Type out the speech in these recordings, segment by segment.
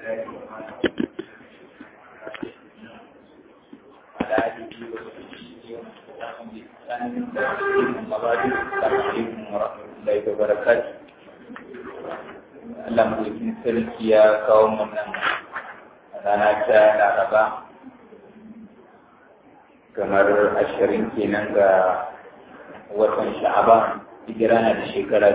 Allah mulkin sarki ya kawo mana rana ta Laraba kamar 20 kenan ga watan Sha'aban, hijira na da shekara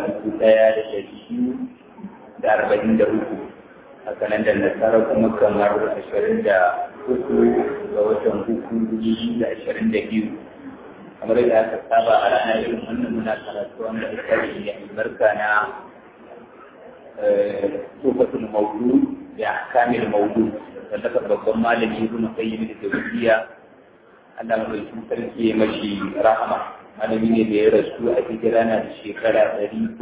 1243, haka nan da nasara kuma kamar 23 ga watan 2022. kamar yadda aka saba a ranar irin wannan muna karatu wanda ita ne albarka na tufatul maudu da kamil maudu da daga babban malami ibn qayyim da tawfiya Allah mai sarki mashi rahama. Malami ne da ya rasu a hijira na da shekara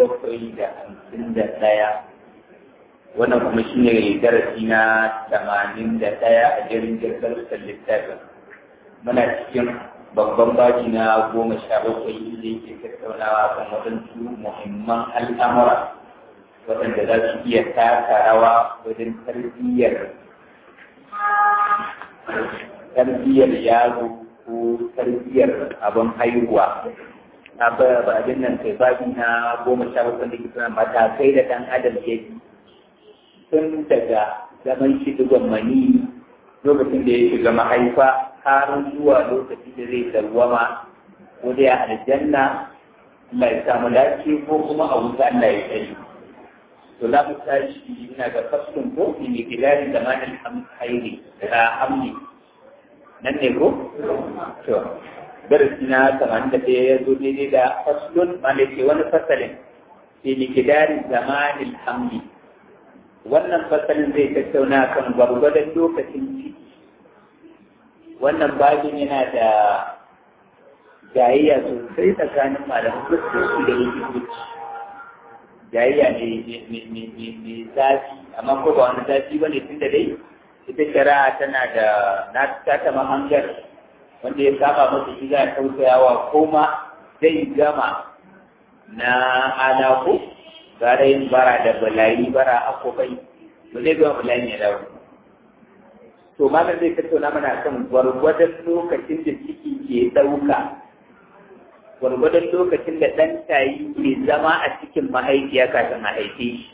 751. Wannan kuma shine darasi na 81 a jerin jirgin littafin. Muna cikin babban baji na 17 da yake tattaunawa kan waɗansu muhimman al'amura waɗanda za su iya taka rawa wajen tarbiyyar yaro ko tarbiyyar abin haihuwa. Abin nan kai babi na 17 da ke suna matakai da ɗan adam ya bi tun daga zaman shi digon mani lokacin da ya shiga mahaifa har zuwa lokacin da zai dawwama ko dai a aljanna Allah ya samu lafiya ko kuma a wuta Allah ya tsare. To za mu tashi ina ga faslun ko ne gidarin zamanin hairi da hamni nan ne ko? To darasi na 81 ya zo daidai da faslun malake wani fasalin ne gidarin zamanin hamni. Wannan fasalin zai tattauna kan gwargwadon lokacin ciki. Wannan babin yana da jayayya sosai tsakanin malamin kristoci da likitoci. Jayayya ne zafi, amma ko ba wani zafi ba ne tun da dai ita shari'a tana da na ta mahangar wanda ya saba masa shi za a tausayawa ko ma zai gama na alaƙo gara yin bara da balayi bara akwai ba zai gama balayi ne dawo. To malam zai tattauna mana kan gwargwadon lokacin da ciki ke ɗauka, gwargwadon lokacin da ɗan tayi ke zama a cikin mahaifiya kafin a haife shi.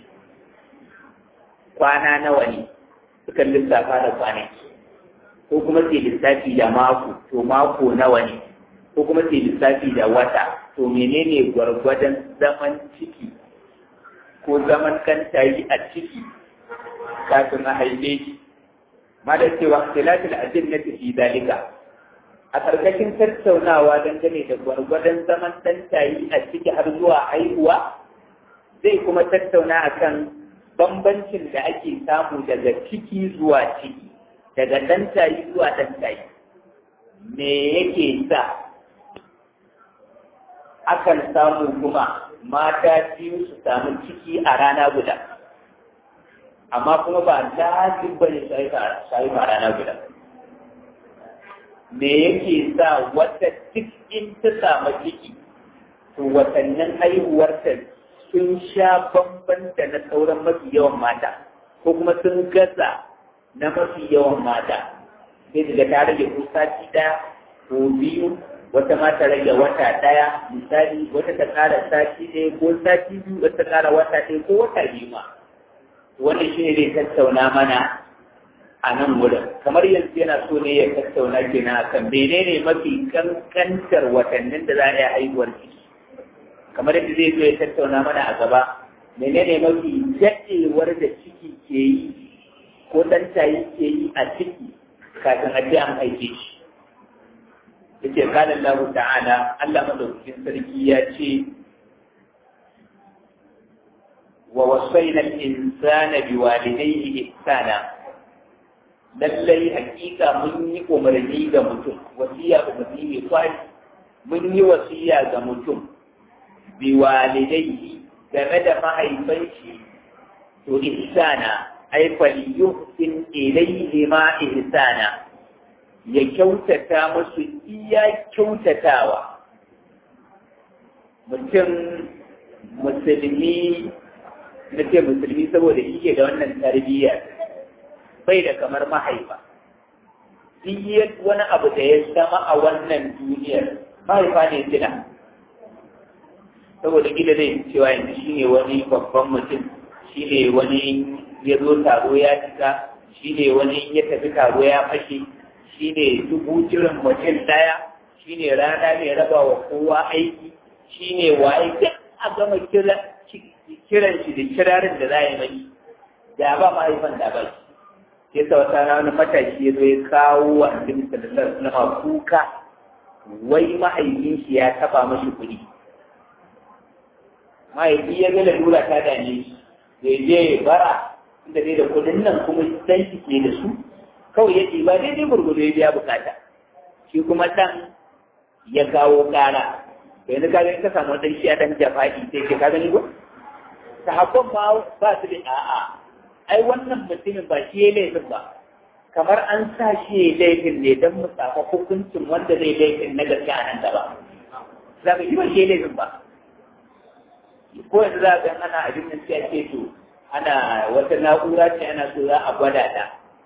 Kwana nawa ne sukan lissafa da kwanaki, ko kuma sai lissafi da mako, to mako nawa ne, ko kuma sai lissafi da wata, to menene gwargwadon zaman ciki ko zaman kan tayi a ciki kafin a haife shi. Ma da cewa khilatul ajinnati fi dalika, a karkashin tattaunawa dangane da gwargwadon zaman tantayi a ciki har zuwa haihuwa, zai kuma tattauna akan bambancin da ake samu daga ciki zuwa ciki, daga tantayi zuwa tantayi. Me yake sa akan samu kuma mata biyu su samu ciki a rana guda, amma kuma ba lazim bane su haifa a rana guda. Me yake sa wata duk in ta samu ciki, to watannin haihuwarta sun sha bambanta na sauran mafi yawan mata, ko kuma sun gaza na mafi yawan mata. Sai daga ta rage ko sati ɗaya ko biyu, wata ma ta rage wata ɗaya misali, wata ta ƙara sati ɗaya ko sati biyu, wata ta ƙara wata ɗaya ko wata biyu ma. Wannan shi ne zai tattauna mana a nan wurin. Kamar yanzu yana so ne ya tattauna kenan akan menene mafi kankantar watannin da za a yi haihuwar ciki. Kamar yadda zai zo ya tattauna mana a gaba, menene mafi daɗewar da ciki ke yi ko ɗan tayi ke yi a ciki kafin a ce an haife shi. Yace qala Allah ta'ala, Allah madaukakin sarki ya ce ووصينا الإنسان بوالديه إحسانا. lallai hakika mun yi umarni ga mutum, wasiya umarni mai kwari, mun yi wasiya ga mutum bi walidaihi game da mahaifan shi, to ihsana ay falyuhsin ilayhi ma ihsana, ya kyautata musu iya kyautatawa. Mutum musulmi na ce musulmi saboda shi ke da wannan tarbiyya, bai da kamar mahaifa. Duk wani abu da ya zama a wannan duniyar mahaifa ne sila. Saboda gida zai cewa yanzu shi ne wani babban mutum, shi ne wani ya zo taro ya cika, shi ne wani ya tafi taro ya fashe, shi ne dubu jiran mutum ɗaya, shi ne rana mai raba wa kowa aiki, shi ne waye duk a gama kiran shi da kirarin da za a yi mai. Da ba mahaifan da ba shi. Sai sa wata rana matashi ya zo ya kawo wa annabi sallallahu alaihi wasallam kuka wai mahaifin shi ya taba mashi kuɗi. Mahaifi ya ga lalura ta dame shi, zai je bara inda dai da kuɗin nan kuma dan shi ke da su, kawai ya ba daidai gurgudu ya biya bukata. Shi kuma ɗan ya kawo ƙara. Yanzu ka gani ka samu ɗan shi a ɗan jafa'i sai ke ka gani ba? Sahabban ba su da a'a. Ai wannan mutumin ba shi ya laifin ba, kamar an sa shi ya laifin ne don mu samu hukuncin wanda zai laifin na gaske a nan gaba. Za ka yi ba shi ya laifin ba. Ko yanzu za ka ana abin nan sai ake to ana wata na'ura ce ana so za a gwada ta.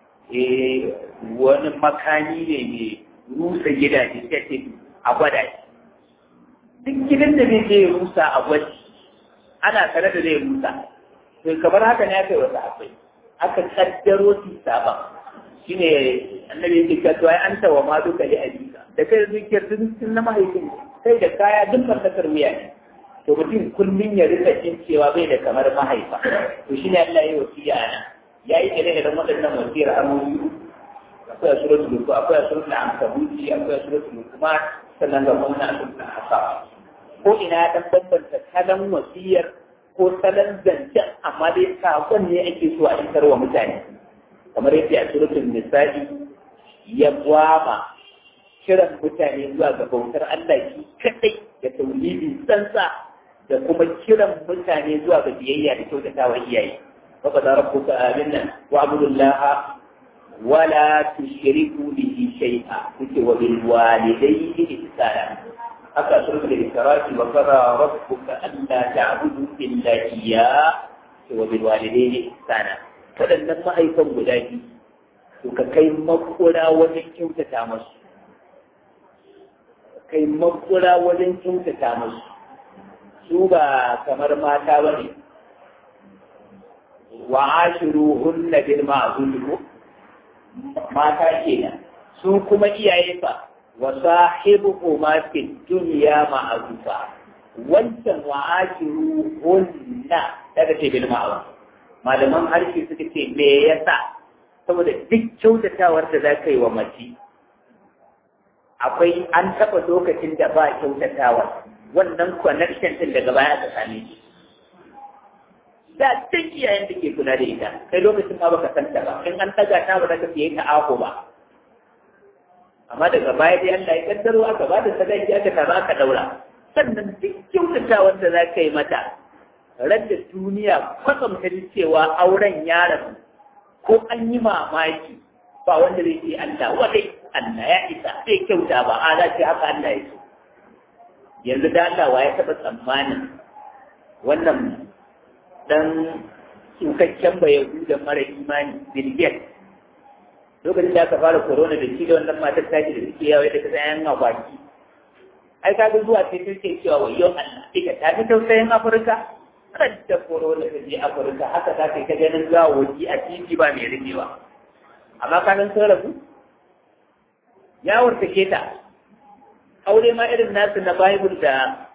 Wani makani ne mai rusa gidaje sai ake a gwada shi. Duk gidan da zai je rusa a gwaji ana tare da zai rusa. To kamar haka ne aka yi wasu akwai, aka kaddaro su saba. Shi ne annabi yake cewa to ai an tawa ma duka li abika. Da kai dukiyar sun na mahaifin kai da kaya duk mallakar wuya ne. To mutum kullum ya rika jin cewa bai da kamar mahaifa. To shi ne Allah ya yi wasiya ana. Ya yi kire da waɗannan wasiyar amoyi. Akwai a suratul Luqman, akwai a suratul Ankabuti, akwai a suratul Luqman, sannan ga kuma a suratul Ahqaf. Ko ina dan bambanta kalan wasiyar ko salon zancen amma dai sakon ne ake so a isar wa mutane kamar yadda a suratul nisa'i ya gwama kiran mutane zuwa ga bautar Allah shi kadai da tauhidi tsantsa da kuma kiran mutane zuwa ga biyayya da kyautatawa iyaye fa da rabbuka aminna wa abudullaha wala tushriku bihi shay'a kuke wa bil walidayni ihsana haka sun da ikrari wa qara rabbuka alla ta'budu illa iyyah wa bil walidayni ihsana wadannan mahaifan guda biyu to ka kai makura wajen kyautata musu su ba kamar mata bane wa ashiruhunna bil ma'ruf mata kenan su kuma iyaye fa wa sahibuhuma fi dunya ma'rufa wancan wa ashiruhunna daga ce bil ma'ruf malaman harshe suka ce me yasa saboda duk kyautatawar da za ka yi wa mace akwai an taɓa lokacin da ba kyautatawar wannan connection din daga baya aka same shi da duk iyayen da ke kula da ita kai lokacin ma baka san ta ba in an taga ta ba za ka fiye ta ako ba amma daga baya dai Allah ya kaddaro aka ba da sadaki aka tara aka daura sannan duk kyautatawar da za ka yi mata radda duniya kwatsam ta ji cewa auren yaron ko an yi mamaki ba wanda zai ce Allah wadai Allah ya isa zai kyauta ba a za ce haka Allah ya so yanzu da Allah wa ya taɓa tsammanin wannan dan tsukakken ba yahuda mara imani bilgiyar lokacin da aka fara corona da shi da wannan matar taki da suke yawai da ta tsayan akwaki ai ka ga zuwa sai take cewa wayo Allah ita ta fi tausayin Afirka da corona ta je Afirka haka za ka yi ta ganin gawoki a titi ba mai rikewa amma ka san sun rabu ya wartake ta aure ma irin nasu na Bible da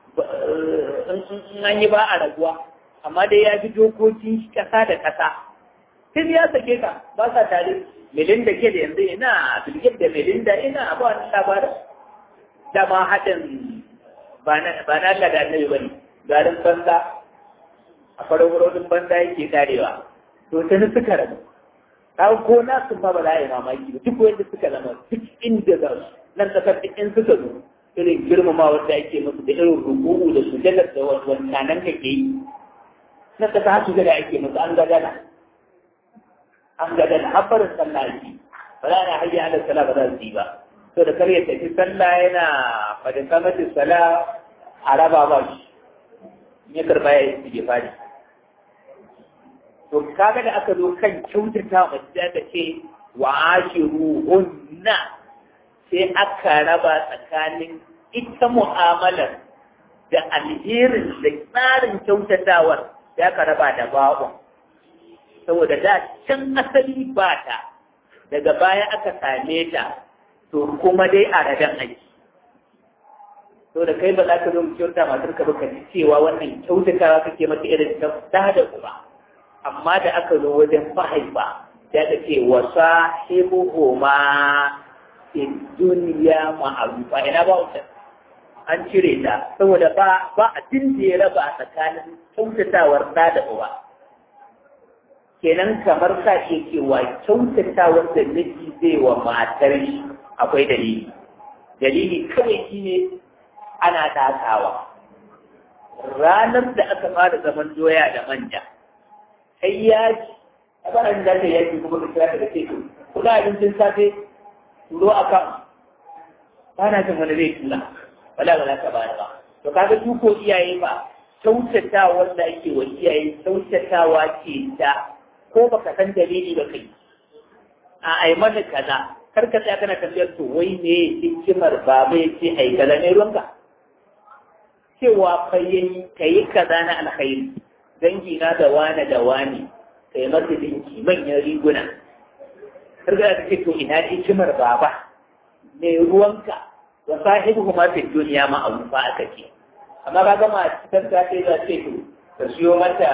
in an yi ba a raguwa amma dai ya fi dokokin ƙasa da ƙasa sai ya sake ka ba sa tare Melinda ke da yanzu ina Bilgit da Melinda ina ba wani labarin dama haɗin ba na Allah da annabi ba ne garin banza a faraurorin banza yake karewa to sai suka rabu kawo ko na sun ba za a yi mamaki ba duk wanda suka zama duk inda za su nan kasar duk in suka zo irin girmama wanda ake musu da irin ruku'u da su jalar da wannan ka ke yi na kasa haka da ake musu an gadana habbarin sallah ake ba za a hayya ala sallah ba za su yi ba to da kar ya tafi sallah yana fadin kamatin sallah a raba ba shi ya karba ya yi fadi to kaga da aka zo kan kyautata mace da ce wa ashiruhunna sai aka raba tsakanin ita mu'amalar da alherin da tsarin kyautatawar ya aka raba da ba'un saboda da can asali ba ta daga baya aka same ta to kuma dai a radan aiki to da kai ba za ka zo mu kyauta matar ka ba ka ji cewa wannan kyautatawa kake mata irin ta da kuma amma da aka zo wajen mahaifa ya ta ce wa sahibuhuma fi dunya ma'rufa ina ba wuta an cire ta saboda ba abin da ya raba tsakanin kyautatawar da da uba kenan kamar ka ce cewa kyautatawar da miji zai wa matar shi akwai dalili kawai shine ana takawa ranar da aka fara zaman doya da manja sai yaji a bayan da ta yaki kuma ka kira da ce kuna abincin safe turo a kan ba na jin wani zai tuna wala ba za ka bayar ba to kaga duko iyaye ba kyautatawa da ake wa iyaye kyautatawa ce ta ko baka san dalili ba kai a ai mana kaza kar ka tsaya kana kallon to wai ne hikimar baba ya ce ai kaza ne ruwanka cewa fa yayi kai kaza na alkhairi dangi na da wani kai masa dinki manyan riguna har ga take to ina hikimar baba ne ruwanka wa sahibu ma fi duniya ma abu fa aka ce amma ba ga ma cikin ta ce za ce to ka siyo mata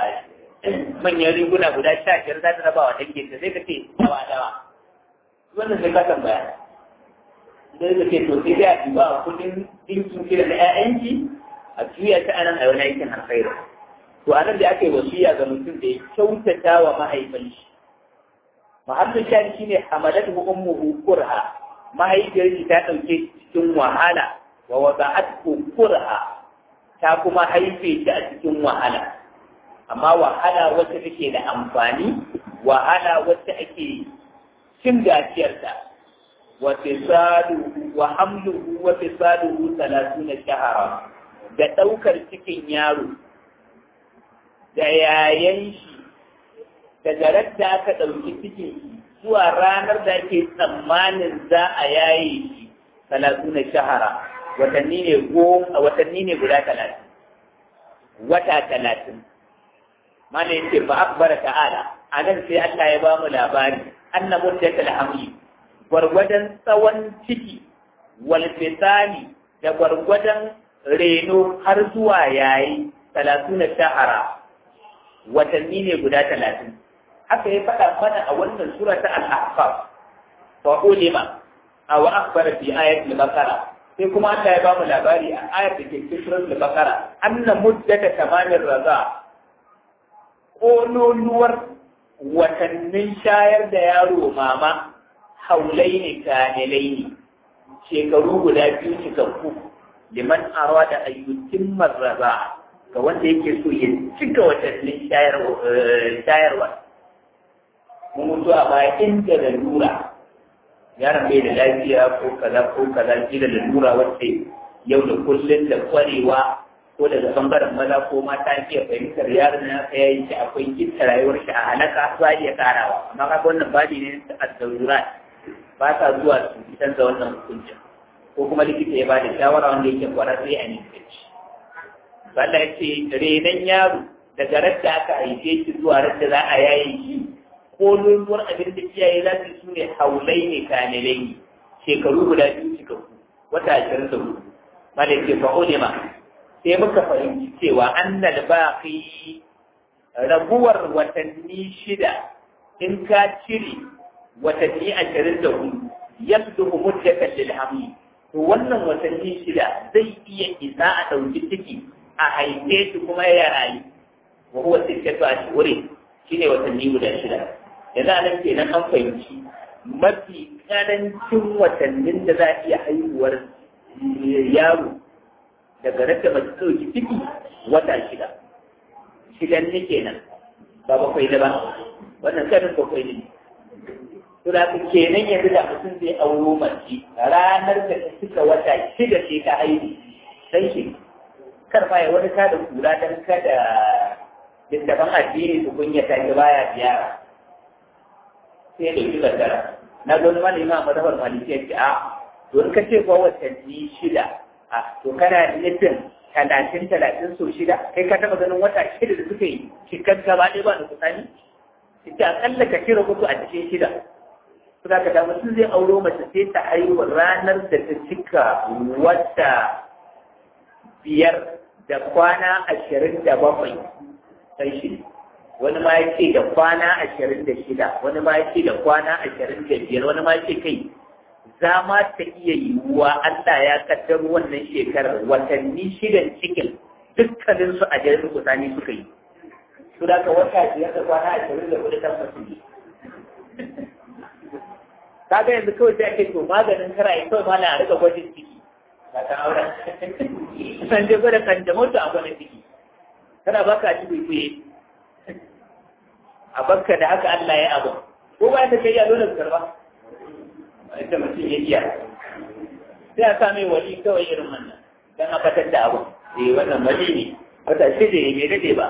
manyan riguna guda 15 za ta raba wa dangi ta sai ka ce dawa wannan sai ka tambaya sai ka ce to sai da ba kudin dinkin kira da ƴaƴanki a juya ta anan a wani aikin alkhairi to anan da aka yi wasiya ga mutum da ya kyautata wa mahaifin shi mahallin shani shine hamalatu ummuhu kurha mahaifiyar shi ta dauke cikin wahala wa wada'athu kurha ta kuma haife shi a cikin wahala amma wahala wacce take da amfani wahala wacce ake cin gajiyarta wa tisaluhu wa hamluhu wa tisaluhu 30 shahara da daukar cikin yaro da yayan shi daga radda aka ɗauki cikin shi zuwa ranar da ake tsammanin za a yaye shi 30 shahara watanni ne guda 30 wata 30 mana yace fa akbara ta'ala anan sai Allah ya ba mu labari anna muddatul hamli gwargwadon tsawon ciki wal fitani da gwargwadon reno har zuwa yayi 30 shahara watanni ne guda 30 haka ya faɗa mana a wannan sura ta al-ahqaf wa ulima aw akhbara fi ayat al-baqara sai kuma Allah ya ba mu labari a ayat da ke cikin surat al-baqara anna muddata tamanir raza kololuwar watannin shayar da yaro mama haulaini kamilaini shekaru guda 2 cikakku liman arada ayyutin marraza ga wanda yake so ya cika watannin shayarwa mun mutu a baya inda lalura yaron bai da lafiya ko kaza ji da lalura wacce yau da kullum da kwarewa ko daga bangaren maza ko mata ke fahimtar yaron na ya yi shi akwai kinta rayuwar shi a halaka za a iya karawa amma kaga wannan babi ne a daura ba ta zuwa su fitar da wannan hukuncin ko kuma likita ya ba da shawara wanda yake kwararre a nufinci Allah ya ce renon yaro daga radda aka haife shi zuwa radda za a yaye shi ko lulluwar abin da iyaye za su ne haulai ne kanilai ne shekaru guda 2 cikakku wata 24 malai ce fa'ulima sai muka fahimci cewa annal baqi raguwar watanni 6 in ka cire watanni 24 yabduhu muddatan lil hamli to wannan watanni 6 zai iya isa a dauki ciki a haife shi kuma ya rayu wa huwa sittatu ashhurin shine watanni guda 6 yanzu anan kenan an fahimci mafi karancin watannin da za a iya haihuwar yaro daga rata mace ɗauki ciki wata 6 shidan ne kenan ba bakwai da ba wannan kanin bakwai ne to da ku kenan yanzu da mutum zai auro mace ranar da ta cika wata 6 sai ta haihu sai shi kar ma ya wani kada kura dan kada littafin addini su kunya ta ki baya ziyara sai da shi kaddara na ga wani malami a madhabar maliki ya ce a to in ka ce ko watanni 6 a to kana nufin 30 so 6 kai ka taba ganin wata 6 da suka yi cikar gaba ɗaya ba da kusani ita akalla ka kira uku a cikin 6 suka ka da mutum zai auro mace sai ta haihu ranar da ta cika wata 5 da kwana 27 sai shi wani ma ya ce da kwana 26 wani ma ya ce da kwana 25 wani ma ya ce kai za ma ta iya yiwuwa Allah ya kaddaro wannan shekarar watanni 6 cikin dukkaninsu a jirgin kusani suka yi su da ka wata 5 da kwana 24 tabbas ne kaga yanzu kawai sai ake to maganin karaye kawai ma na rika gwajin ciki ba ta auren san je gwada kan jama'u a gwada ciki kana baka ci kuyi a bakka da haka Allah ya abu ko ba ta kai ya dole ka karba ita mutum ya iya sai a sa mai wali kawai irin wannan dan a fatar da abu wannan wali ne wata shi da ya dade ba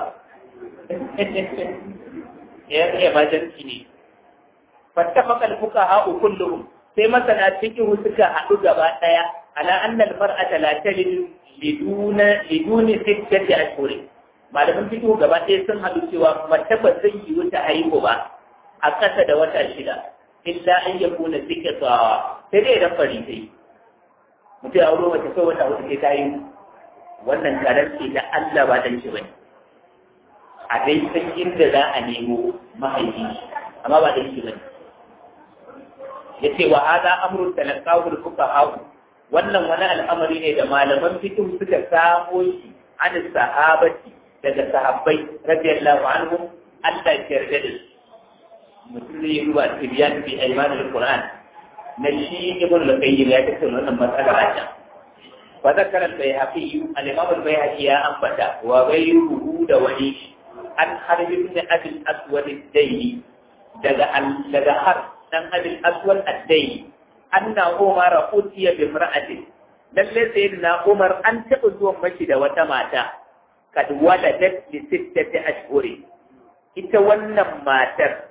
ya majanci ne fattafaqal fuqaha kulluhum sai masana fiqh suka haɗu gaba daya ala anna al-mar'ata la talid liduni 6 ashhur malaman fiqh gaba daya sun haɗu cewa mace ba zai yi wata haihu ba a ƙasa da wata 6 illa an yakuna sikata sai dai idan fari sai mutum ya auro mace kai wata hudu sai ta yi wannan karanci da Allah ba dan shi bane a dai san inda za a nemo mahaifi amma ba dan shi bane yace wa hada amrun talaqahu al-fuqaha wannan wani al'amari ne da malaman fiqh suka samo shi an sahabati daga sahabbai radiyallahu anhum Allah ya yarda da su mutum zai yi ruwa tibiyan fi ayman al-Qur'an na shi ibn al-Qayyim ya tattauna wannan matsala a can fa zakara al-Bayhaqi al-Imam al-Bayhaqi ya ambata wa ghayruhu da wani an harbi ibn Abi al-Aswad ad-Dayli daga har dan Abi al-Aswad ad-Dayli anna Umar utiya bi imra'atin lalle sayyidina Umar an taɓa zuwa mashi da wata mata kad waladat li 6 ashhuri ita wannan matar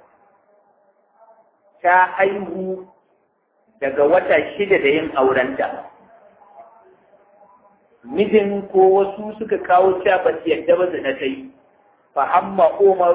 ta haihu daga wata 6 da yin aurenta mijin ko wasu suka kawo cewa ba su yadda ba zina ta yi fahamma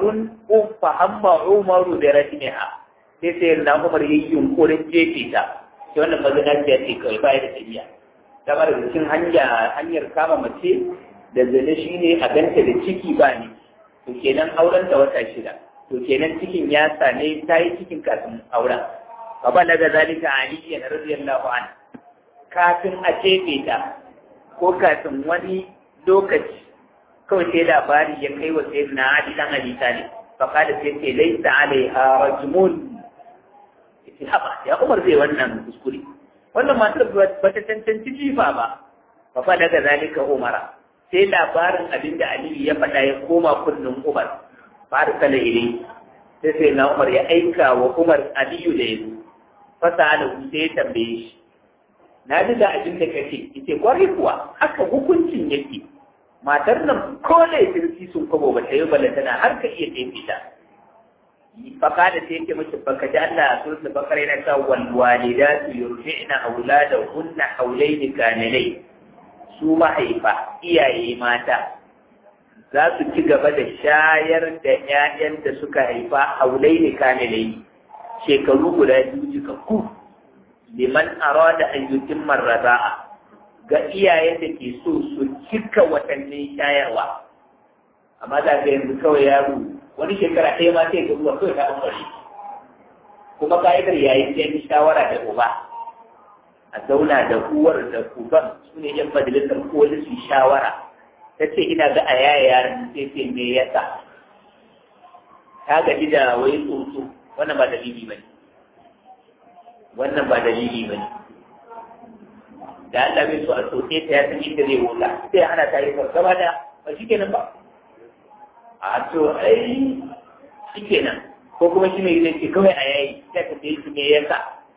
umaru da rajiniha sai sai na Umar yi yunkurin jefe ta sai wannan mazinaciya ce kawai baya da tafiya ta mara cikin hanyar kama mace da zane shi ne a ganta da ciki ba ne to kenan auren ta wata 6 to kenan cikin ya same ta yi cikin kafin auren baba daga zalika aliyan radiyallahu anhu kafin a jefe ta ko kafin wani lokaci kawai sai labari ya kai wa sayyidina Ali dan Abi Talib fa kada sai ce laysa alaiha rajmun haba ya Umar zai wannan kuskure wannan matar ba ta cancanci jifa ba fa daga zalika Umara sai labarin abinda Aliyu ya faɗa ya koma kullun Umar fa arsala ilai sai na Umar ya aika wa Umar Aliyu da yazo fa sa'ala sai ya tambaye shi na ji da abin da kake yace kwarai kuwa haka hukuncin yake matar nan ko laifin sun kwabo ba ta yi balantana har ka iya tafi ta faka da ta yake mace baka ji Allah a surat al-Baqara yana cewa wal walidatu yurdi'na auladahunna hawlayn kamilai su mahaifa iyaye mata za su ci gaba da shayar da ƴaƴan da suka haifa hawlayn kamilai shekaru guda 2 cikakku liman arada an yutimma ar-raza'a ga iyayen da ke so su cika watannin shayarwa amma za ka yanzu kawai yaro wani shekara ɗaya ma sai ka zuwa kawai ka ɓangare kuma ka'idar yayin sai yi shawara da uba a zauna da uwar da uban su ne yan majalisar koli su shawara ta ce ina ga a yaya yaran sai ce me yasa ta gaji da wai tsotso wannan ba dalili ba ne wannan ba dalili ba ne da Allah bai so a soke ta ya san inda zai wuta sai ana ta yi gaba da ba shi kenan ba a to ai shi kenan ko kuma shi ne zai ce kawai a yayi sai ka ce me yasa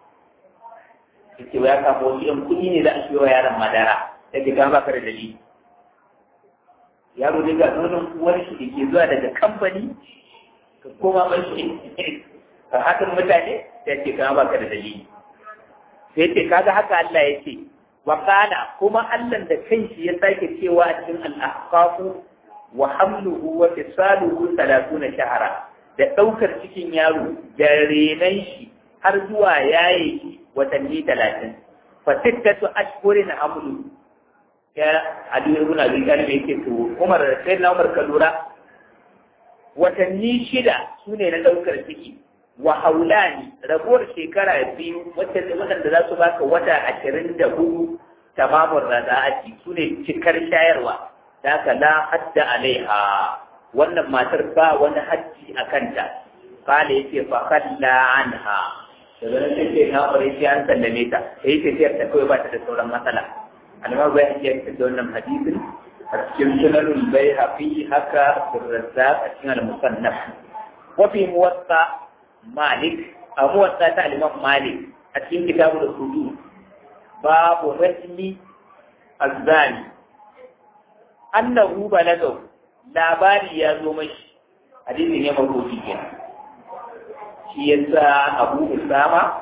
ce ya kama wasu yan kuɗi ne za a shiwa yaran madara sai ka gama baka da dalili yaro ne ga nonon uwar shi da ke zuwa daga kamfani ka koma mai shi ka hakan mutane da ke kama baka da dalili sai ce kaga haka Allah ya ce wa kana kuma Allah da kanshi ya sake cewa a cikin al-ahqaf wa hamluhu wa fisaluhu 30 shahara da daukar cikin yaro da renan shi har zuwa yaye shi watanni 30 fa sittatu ashhurin hamlu ya Ali ibn Abi Talib yake to Umar sai na Umar ka lura watanni 6 sune na daukar ciki wa haulani rabuwar shekara biyu waɗanda za su baka wata 24 tamamun rada'ati su ne cikar shayarwa da ka la hadda alaiha wannan matar ba wani hajji a kanta kala yace fa khalla anha daga nan sai na bare shi an sallame ta sai ce sai ta kawai ba ta da sauran matsala alama bai hajji ta da wannan hadisin a cikin sunanul bayhaqi haka Razzaq a cikin al-musannaf wa fi muwatta Malik a muwatta ta al-Imam Malik a cikin kitabul hudud babu rajmi azzani annahu balagahu labari ya zo mashi hadisi ne marubuci kenan shi yasa Abu Usama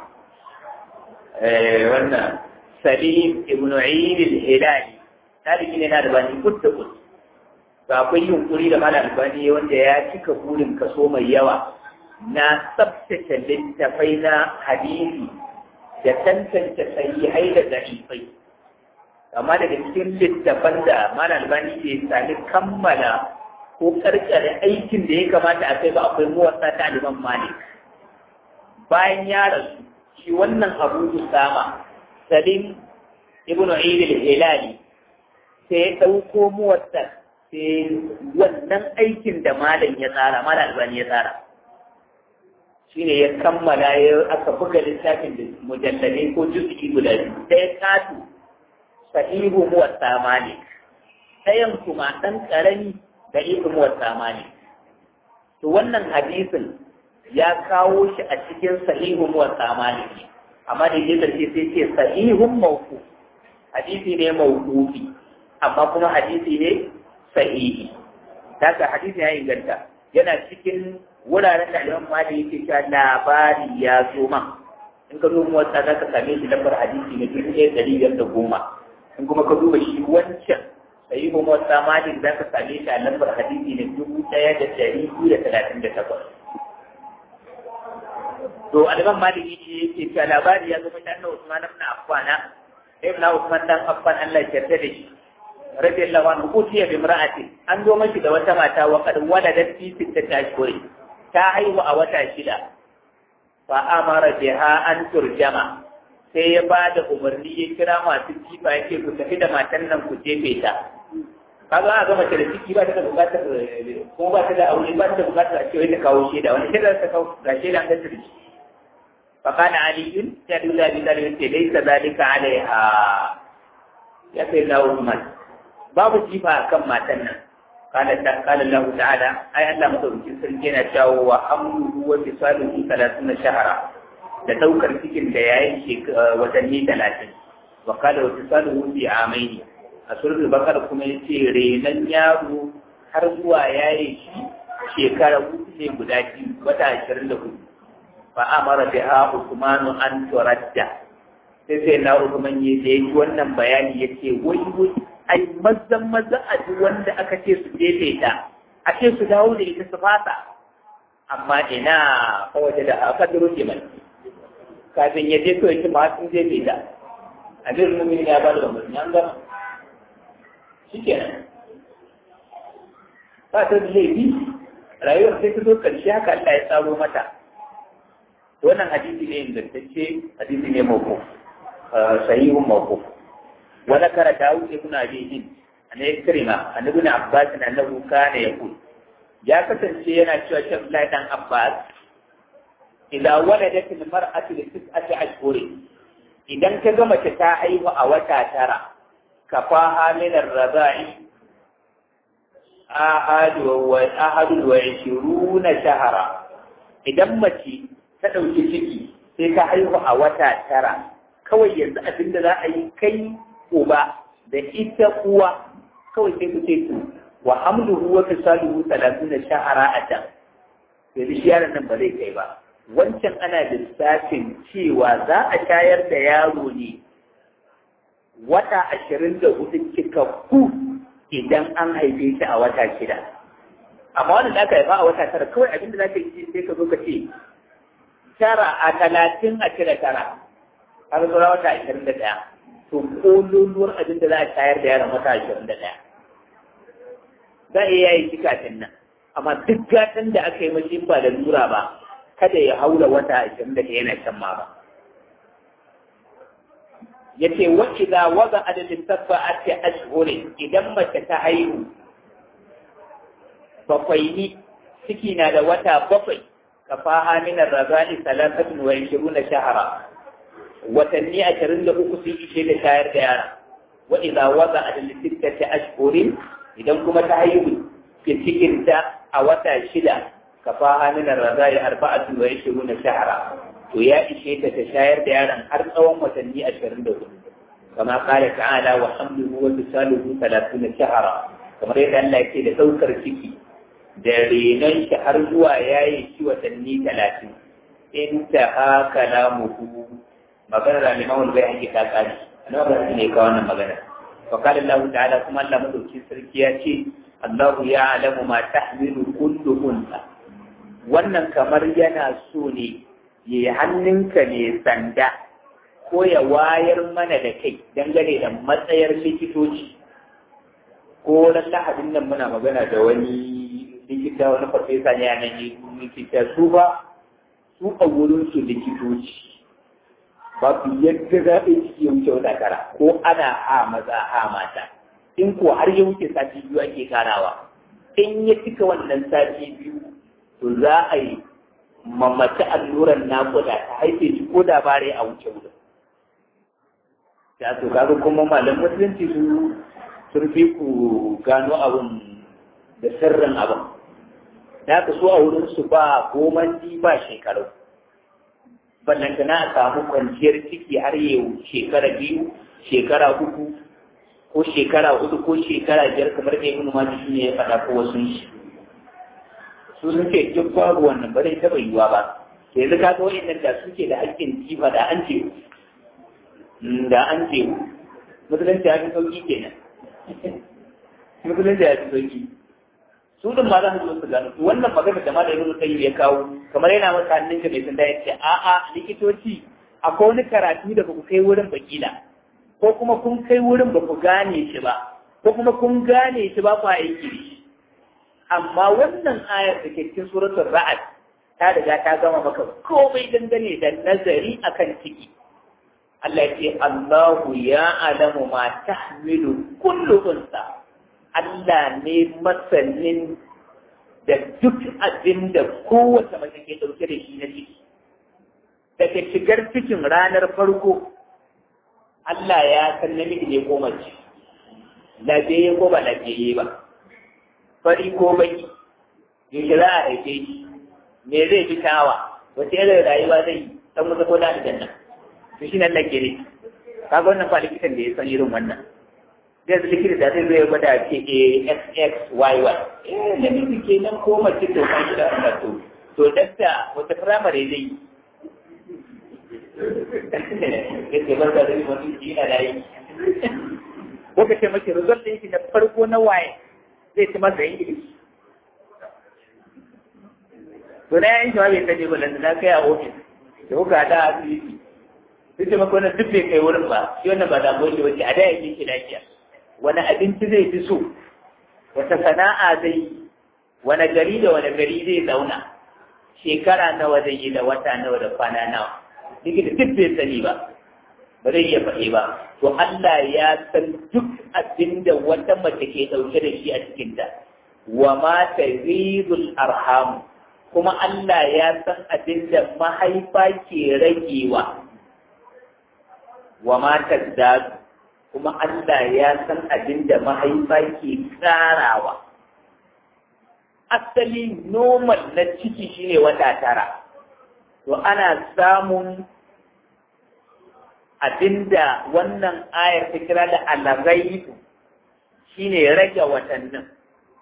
wannan Salim ibn Eid al-Hilali tarihi ne na da bani kuttu ba akwai yunkuri da malam Albani wanda ya cika burin kaso mai yawa na tsabtace littafai na hadisi da tantance sahihai da da'ifai amma daga cikin littafan da malam Albani ke sami kammala ko karkare aikin da ya kamata a kai ba akwai muwatta ta Imam Malik bayan ya rasu shi wannan Abu Usama Salim ibn Eid al-Hilali sai ya dauko muwatta sai wannan aikin da malam ya tsara malam Albani ya tsara shine ya kammala ya aka buga littafin da mujalladai ko juz'i guda biyu sai katu sahihu muwatta Malik ɗayan kuma ɗan ƙarami da ibn muwatta Malik to wannan hadisin ya kawo shi a cikin sahihu muwatta Malik amma da yake karshe sai ce sahihun mawquf hadisi ne mawqufi amma kuma hadisi ne sahihi daga hadisi ya inganta yana cikin wuraren da Imam Malik yake cewa labari ya zo man in ka zo muwatta za ka same shi lambar hadisi ne 1510 in kuma ka duba shi wancan sai mu muwatta Malik za ka same shi a lambar hadisi ne 1238 to Imam Malik yake cewa labari ya zo man da Usman ibn Affan ibn Usman dan Affan Allah ya yarda da shi radiyallahu anhu utiya bi imra'atin an zo mashi da wata mata wa kad waladat fi sittati ashhurin ta haihu a wata 6 fa amara biha an turjama sai ya ba da umarni ya kira masu jifa yake ku tafi da matan nan ku jefe ta kaga a ga mace da ciki ba ta da bukatar ko ba ta da aure ba ta da bukatar a cewa ta kawo shaida wani shaida ta kawo ga shaida an gaske shi fa kana aliyun ya dula bi dalil ce laysa zalika alaiha ya sai na Usman babu jifa kan matan nan قال الله تعالى أي الله مدوكين سرجينا شاو وحمله وفصاله 30 شهرا da daukar cikin da yayin watanni 30 wa qala wasaluhu bi amaini a suratul baqara kuma yace renan yaro har zuwa yayi shi shekara ne guda biyu wata 24 fa amara biha Usman an turadda sai na Usman yayi wannan bayani yace wai ai mazan maza a duk wanda aka ce su jefe ta a ce su dawo da ita su fasa amma ina kawaje da aka duro ke mai kafin ya je kawai ma sun jefe ta a jirin mumin ya ba da umarni an gama shi kenan ba ta da laifi rayuwar sai ta zo karshe haka Allah ya tsaro mata wannan hadisi ne ingantacce hadisi ne mawquf sahihun mawquf وذكر داود بن أبي هند أن يكرم أن ابن عباس أنه كان يقول يا كتن سينا شوشب لا دان عباس إذا ولدت المرأة ل9 أشهر إذا كما تتاحيه أو تاترى كفاها من الرضاع أحد 20 شهرا إذا متي تدوكي ciki sai ka haihu a wata 9 kawai yanzu abinda za a yi kai uba da ita uwa kawai sai ku ce to wa hamluhu wa fisaluhu 30 shahara a can sai shi yaron nan ba zai kai ba. Wancan ana lissafin cewa za a shayar da yaro ne wata 24 cikakku idan an haife shi a wata 6. Amma wannan da aka haifa a wata 9 kawai abinda za ka yi sai ka zo ka ce 9 a 30 a cire 9 har zuwa wata 21. To kololuwar abinda za a shayar da yaron wata 21. Za a iya yi shi kafin nan. Amma duk gatan da aka yi mashi ba da lura ba, kada ya haura wata 21 yana shan ma ba. Yace wa idza wada adadin sab'ati ashhurin idan mace ta haihu bakwai ciki na da wata 7 kafaha min ar-razali 23 shahara watanni 23 sun ishe da shayar da yara. Wa idza wada adadin 6 ashhurin idan kuma ta haihu ke cikin ta a wata 6 kafaha min ar-razali 24 shahara to ya ishe ta ta shayar da yaron har tsawon watanni 24 kama kala ta'ala wa hamluhu wa fisaluhu 30 shahara kamar yadda Allah yake da saukar ciki da renon shi har zuwa yayi shi watanni 30 in ta haka lamuhu maganar al-Imam al-Bayhaqi ta kare annabi ne ka wannan magana wa qala Allah ta'ala kuma Allah madauki sarki ya ce Allahu ya'lamu ma tahmilu kullu unsa wannan kamar yana so ne ya hannunka ne sanda ko ya wayar mana da kai dangane da matsayar likitoci ko ran lahadin nan muna magana da wani likita wani farfesa ne a nan likita su a wurin su likitoci babu yadda za a yi ya wuce wata kara ko ana a maza a mata in ko har ya wuce sati 2 ake karawa in ya cika wannan sati 2 to za a yi mamaci alluran naƙuda ta haife shi ko da bare a wuce wurin. Ya to kaga kuma malam musulunci sun fi ku gano abin da sirrin abin. Da haka so a wurin su ba gomanci ba shekaru. Ballanta na samu kwanciyar ciki har yau shekara 2, shekara 3, ko shekara 4 ko shekara 5 kamar da Ibn Majah shi ne ya faɗa ko wasu shi. Su sun ce duk babu wannan ba zai taɓa yiwuwa ba. Yanzu ka ga wa'annan da suke da haƙƙin jifa da an ce musulunci ya fi sauƙi kenan. Musulunci ya fi sauƙi. Su din ma za su zo su gano wannan magana da malamin Ibn Qayyim ya kawo kamar yana masa hannun ka mai sanda ya ce a'a likitoci akwai wani karatu da ba ku kai wurin bakila ko kuma kun kai wurin ba ku gane shi ba ko kuma kun gane shi ba ku aiki da shi. Amma wannan ayar da ke cikin suratul Ra'd ta riga ta gama maka komai dangane da nazari akan ciki. Allah ya ce Allahu ya'lamu ma tahmilu kullu unsa. Allah ne masanin da duk abin da kowace mace ke dauke da shi na ciki. Daga shigar cikin ranar farko Allah ya san namiji ne ko mace. Lafiyayye ko ba lafiyayye ba. Fari ko baki, yaushe za a haife shi, me zai fi shawa, wace irin rayuwa zai yi, ɗan musa ko da aljanna. To shi nan nake ne, kaga wannan fa likitan da ya san irin wannan. Zai zai likita da zai zo ya gwada ce XXYY. Namiji ke nan ko mace to kan shi da Allah to. To dakta wata firamare zai yi. Yadda barka da mutum yana da yi. Ko ka ce mace result ɗin shi na farko na waye. Zai ci masa Ingilishi. To na yayin shawa bai kaje ba na kai a ofis da kuka da asibiti. Sai ce maka wannan duk bai kai wurin ba, shi wannan ba damuwar da wace a da yake shi lafiya. Wani abinci zai fi so, wata sana'a zai yi, wani gari da wani gari zai zauna, shekara nawa zai yi da wata nawa da kwana nawa. Likita duk bai sani ba, ba zai iya faɗi ba. To Allah ya san duk abin da wata mace ke ɗauke da shi a cikinta. Wa ma tazidul arham kuma Allah ya san abin da mahaifa ke ragewa. Wa ma tazdadu kuma Allah ya san abin da mahaifa ke tsarawa. Asali normal na ciki shine wata 9. To ana samun abinda wannan ayar ta kira da al-ghaibu shine rage watannin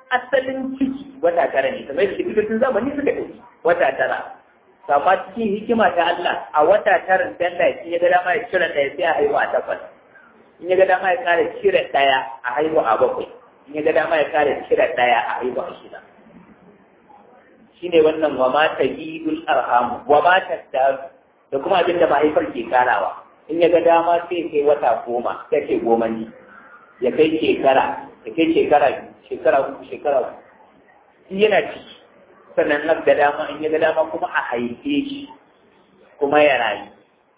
asalin ciki wata tara ne kamar yadda likitocin zamani suka ɗauki wata tara. Amma cikin hikima ta Allah a wata tarin Allah in ya ga dama ya cire ɗaya sai a haihu a 8. In ya ga dama ya kare cire ɗaya a haihu a 7. In ya ga dama ya kare cire ɗaya a haihu a 6. Shine wannan wa ma tajidul arham wa ma tazdadu da kuma abin da mahaifar ke karawa. In ya ga dama sai kai wata 10 sai ke 10 ne ya kai shekara shekara 3 shi yana ciki. Sannan nan ga dama in ya ga dama kuma a haife shi kuma ya rayu.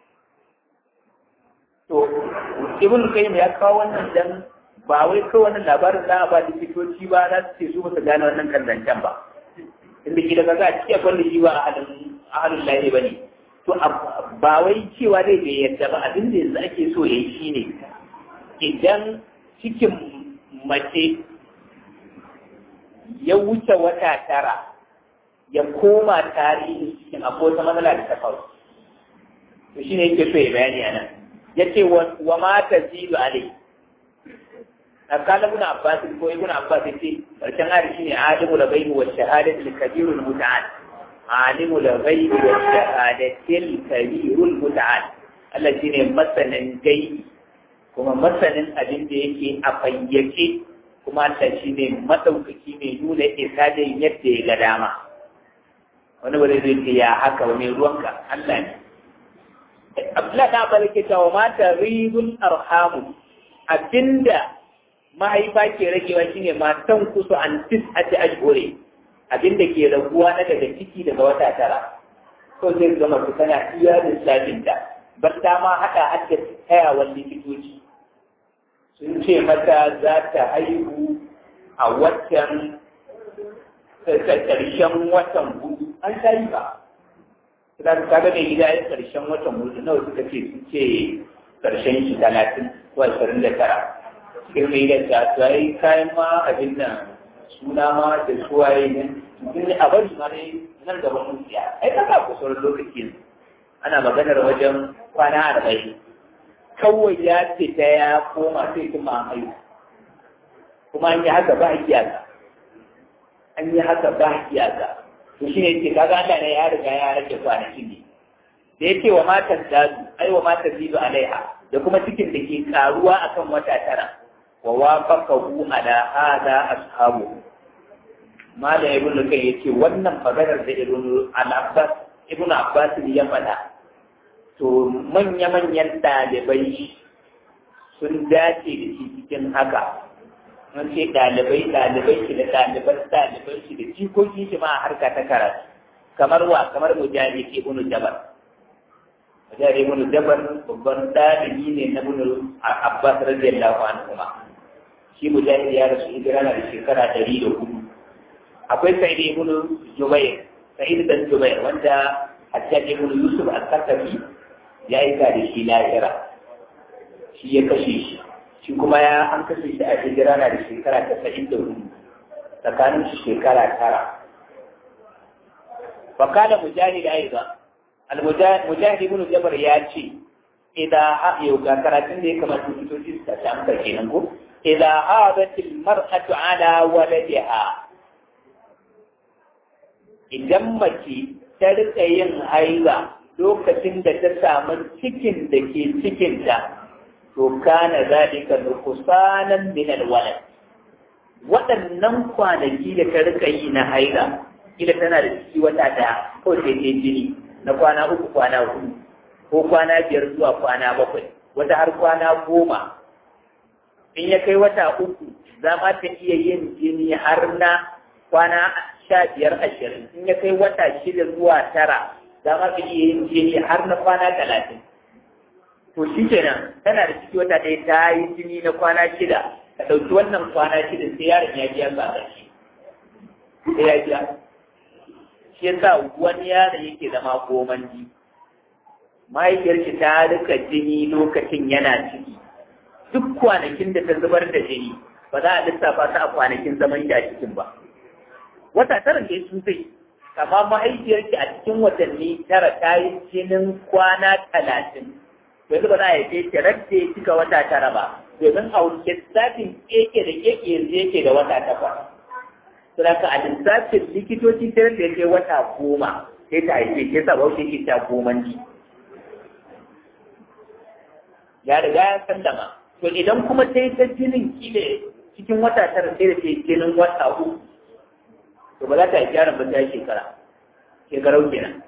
To ibn Qayyim ya kawo wannan dan ba wai kawai wannan labarin za a ba likitoci ba za su ce su ba su gane wannan kanzancen ba. Inda ke daga za a cike kwallo shi ba a halin lahi ba ne. To ba wai cewa zai bai yadda ba abin da yanzu ake so ya yi shi ne idan cikin mace ya wuce wata tara ya koma tarihi cikin akwai wata matsala da ta faru. To shi ne yake so ya bayani a nan. Ya ce wa mata zilu alai. A kala ibn Abbas ko ibn Abbas ya ce karshen hari shi ne alimu da ghaibi wa shahadatil kabirul muta'al. Alimu da ghaibi wa shahadatil kabirul muta'al. Allah shi ne masanin gaibi kuma masanin abin da yake a fayyace kuma Allah shi ne madaukaki mai nuna isa da yadda ya ga dama. Wani wani zai ce ya haka wani ruwanka Allah ne. Abdullahi ta barke ta wa mata rizul arhamu abinda mahaifa ke ragewa shine matan kusa an tis'ati ashhuri abinda ke raguwa na daga ciki daga wata tara. To zai zama su kana iya lissafin ta bar ta ma haɗa hadda tsayawan likitoci sun ce mata za ta haihu a watan ƙarshen watan hudu an tayi ba. Za ka ga mai gida ya ƙarshen watan hudu nawa suka ce sun ce ƙarshen shi 30 ko 29. Cikin mai gida ta yi kayan ma abin nan suna ma da suwaye ne. Sun a bari ma ne nan gaban mun siya. Ai ka ku sauran lokacin ana maganar wajen kwana 40. Kawai ya ce ta ya koma sai kuma haihu. Kuma an yi haka ba iyaka. An yi haka ba iyaka. To shi ne ce kaga Allah ne ya riga ya rage kwanaki ne. Da ya ce wa matan dazu, ai wa matan zidu alaiha da kuma cikin da ke karuwa akan wata tara. Wa wafaqahu ala hada ashabu. Malam Ibn Qayyim yace wannan maganar da Ibn Abbas ya faɗa. To manya-manyan ɗalibai sun dace da shi cikin haka. Mun ce ɗalibai shi da ɗaliban shi da jikokin shi ma a harka ta karatu. Kamar Mujahid ibn Jabal. Mujahid ibn Jabal babban ɗalibi ne na Ibn Abbas radiyallahu anhu ma. Shi Mujahid ya rasu hijira na da shekara 104. Akwai Sa'id ibn Jubair, Sa'id dan Jubair wanda Hajjaj ibn Yusuf al-Thaqafi ya yi da shi lahira. Shi ya kashe shi. Shi kuma an kashe shi a hijira na da shekara 94 tsakanin shi shekara 9. Fakala Mujahid aiza Mujahid ibn Jabr ya ce idan yau ga karatun da ya kamata fitoci su tashi amsa kenan ko idan hadatil mar'atu ala waladiha idan mace ta rika yin haiza lokacin da ta samu cikin da ke cikinta to kana zalika nuqsanan min alwalad waɗannan kwanaki da ta rika yi na haila kila tana da ciki wata daya ko sai ta jini na kwana 3 kwana 4 ko kwana 5 zuwa kwana 7 wata har kwana 10 in ya kai wata 3 za ma ta iya yin jini har na kwana 15-20 in ya kai wata 6 zuwa 9 za ma ta iya yin jini har na kwana 30. To shi kenan tana da ciki wata ɗaya ta yi jini na kwana 6 ka ɗauki wannan kwana 6 sai yaron ya biya ba a shi sai ya biya shi yasa wani yaron yake zama gomanji mahaifiyar shi ta rika jini lokacin yana ciki duk kwanakin da ta zubar da jini ba za a lissafa ta a kwanakin zaman shi a cikin ba wata tara ne sun sai amma mahaifiyar ki a cikin watanni 9 ta yi jinin kwana 30 yanzu ba za a yi ce radda ya cika wata 9 ba domin a lissafin keke da keke yanzu yake da wata 8 Saboda a lissafin likitoci sai da yake wata 10 sai ta haife ke sa baushe ke ta 10 ya riga ya sallama. To idan kuma ta yi ta jinin kile cikin wata 9 sai da ta yi jinin wata 3 to ba za ta yi yaron ba ta yi shekarau kenan.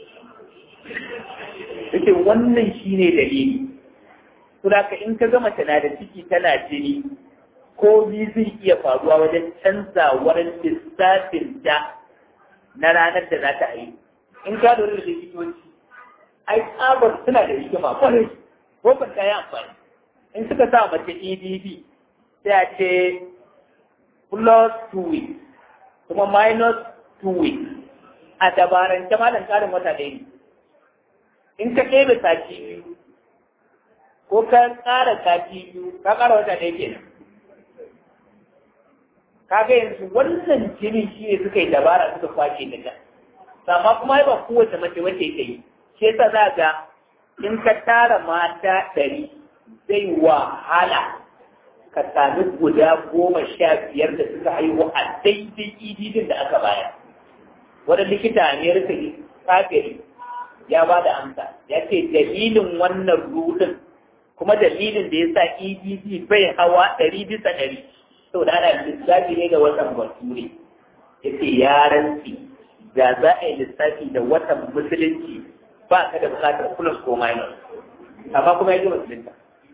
Yake wannan shi ne dalili. Saboda in ka gama tana da ciki tana jini ko bi zai iya faruwa wajen canzawar lissafin ta na ranar da za ta yi. In ka lura da likitoci, ai tsabar suna da hikima kwarai, ko ban ta yi amfani. In suka sa mace EDD sai a ce plus 2 weeks, kuma minus 2 weeks. A dabaran ta malam karin wata ɗaya ne. In ka ɗebe sati biyu, ko ka ƙara sati biyu, ka ƙara wata ɗaya kenan. Kaga yanzu wannan jini shi ne suka yi dabara suka kwace da ta. Amma kuma ba kowace mace wace ta yi. Shi yasa za ga in ka tara mata 100 zai wahala ka sami guda 15 da suka haihu a daidai ididin da aka bayar. Wani likita a Amerika kafiri ya ba da amsa ya ce dalilin wannan rudin kuma dalilin da ya sa EDD bai hawa 100%. Sau da ana lissafi ne da watan bature ya ce yaranci da za a yi lissafi da watan musulunci ba ka da bukatar plus ko minus, amma kuma ya ji musulunta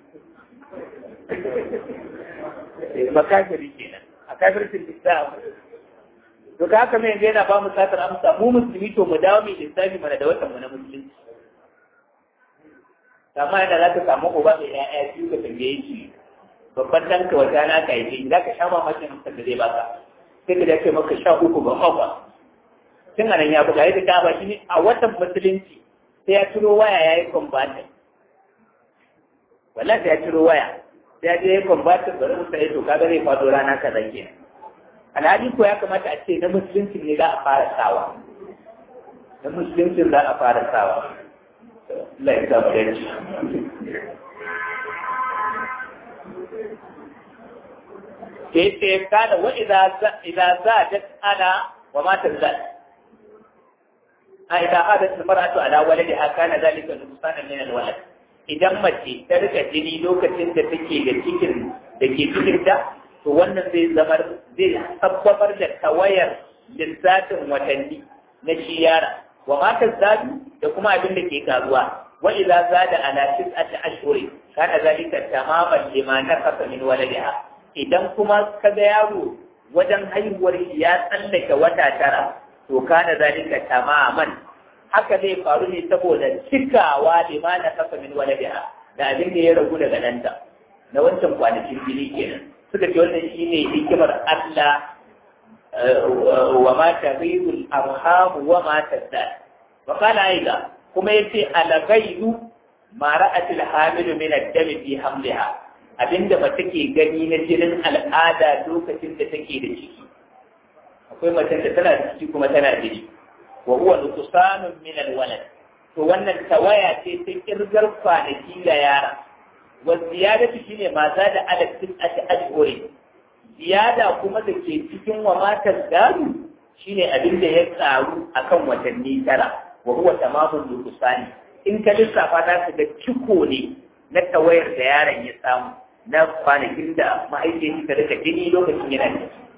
makafiri kenan a kafircin lissafi. To ka haka mai yana ba mu satar amsa mu musulmi to mu dawo mai lissafi mana da watan mu na musulunci. Amma yana za ka samu uba mai ƴaƴa biyu ka tambaye shi babban ɗanka wata na ka yi za ka sha mamakin amsar da zai baka sai ka dace maka 13 ga kwakwa. Tun a nan ya buga yadda ka ba shi ne a watan musulunci sai ya ciro waya ya yi kwambatin. Wallahi sai ya ciro waya sai ya je ya yi kwambatin bari mu sai to kaga zai faɗo rana ka zange. Alhali ko ya kamata a ce na musulunci ne za a fara sawa. Na musulunci za a fara sawa. Allah ya sa mu dace. Sai kada wa idza zadat ana wa ma tazal. Idza hadat al-mar'atu ala waladiha kana dhalika nuqsanan min al-walad. Idan mace ta rika jini lokacin da take da cikin da ke cikin ta to wannan zai sabbabar da tawayar lissafin watanni na shi yara wa mata zadu da kuma abin da ke karuwa wa idza zada ala 9 ashhuri kana zalika tamaman lima nakasa min waladiha. Idan kuma kaga yaro wajen haihuwar shi ya tsallake wata 9 to kana zalika tamaman haka zai faru ne saboda cikawa lima nakasa min waladiha da abin da ya ragu daga danta na wancan kwanakin jini kenan. Suka ce wannan shi ne hikimar Allah wa ma taghidu al-arham wa ma tazdad. Wa qala aidan kuma yace al-ghaydu ma ra'at al-hamil min ad-dam fi hamliha. Abinda mace ke gani na jinin al'ada lokacin da take da ciki. Akwai mace da tana da ciki kuma tana da jini. Wa huwa nuqsanun min al-walad. To wannan tawaya ce ta kirgar kwanaki ga yara. والزيادة شيء ما زاد على 9 أشهر زيادة كما تكي cikin wa matar gado shine abin da ya karu akan watanni 9 wa huwa tamamul nuqsani. In ka lissafa za ka ga ciko ne na tawayar da yaron ya samu na kwanakin da ma'aikaci ta rika jini lokacin yana da ciki.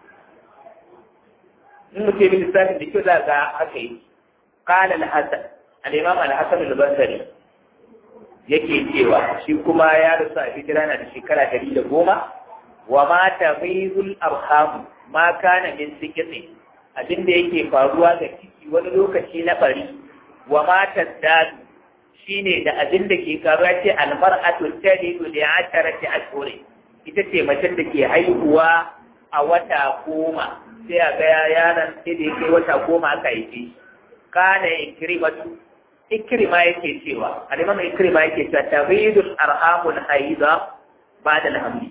In mutum yi lissafin da kyau za ga haka yi. Qala al-Hasan al-Imam al-Hasan al-Basri yake cewa shi kuma ya rasu a hijira na da shekara 110 wa ma taghizul arham ma kana min sikati abinda yake faruwa ga ciki wani lokaci na bari wa ma tazdad shine da abinda ke karuwa ce almar'atu talidu li 10 ashhur ita ce macen da ke haihuwa a wata 10 sai a ga yaron sai da yake wata 10 aka haife kana ikrima yake cewa al-imam ikrima yake cewa tabidul arhamul haida ba'da al-hamli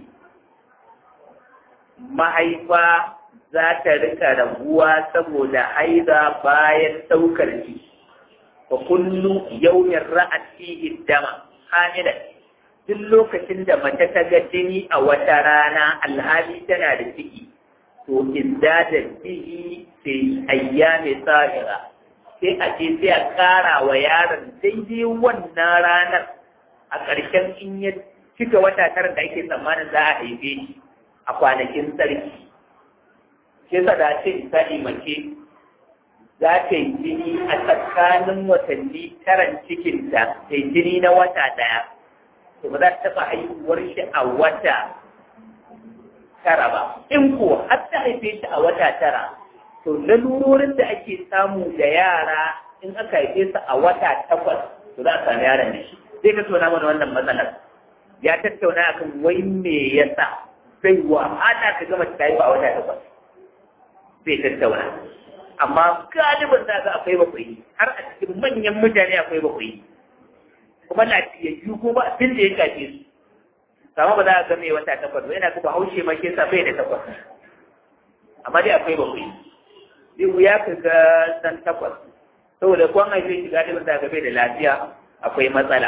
mahaifa za ta rika rabuwa saboda haida bayan daukar ciki wa kullu yawmin ra'at fihi dama hamilan duk lokacin da mace ta ga jini a wata rana alhali tana da ciki to izdada bihi fi ayyami sa'ira sai a ce sai a ƙara wa yaron daidai wannan ranar a ƙarshen in ya cika wata tara da ake tsammanin za a haife shi a kwanakin sarki. Shi yasa da ce misali mace za ta yi jini a tsakanin watanni taran cikinta ta yi jini na wata ɗaya, to ba za ta taɓa haihuwar shi a wata tara ba. In ko har ta haife shi a wata tara, to lalurorin da ake samu da yara in aka haife su a wata takwas, to za a sami yaron da shi. Zai ka tona mana wannan matsalar. Ya tattauna akan wai me yasa sai wahala ka gama ta yi ba a wata takwas. Zai tattauna. Amma galibin za ga akwai bakwai, har a cikin manyan mutane akwai bakwai. Kuma lafiyayyu ko ba abin da ya shafe su. Sama ba za a ga mai wata takwas ba, yana kuma haushe ma ke sa bai da takwas. Amma dai akwai bakwai. Zai wuya ka ga san takwas. Saboda kwan haife shi galibin za ga bai da lafiya akwai matsala.